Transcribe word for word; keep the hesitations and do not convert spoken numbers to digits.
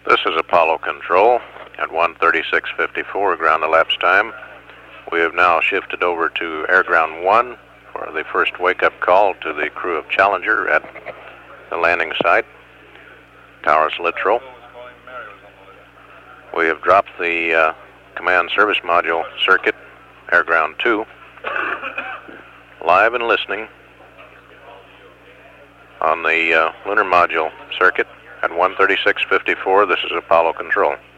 This is Apollo Control at one thirty-six fifty-four ground elapsed time. We have now shifted over to Air Ground one for the first wake-up call to the crew of Challenger at the landing site, Towers Littrow. We have dropped the uh, command service module circuit, Air Ground two, live and listening on the uh, lunar module circuit at one thirty-six fifty-four. This is Apollo Control.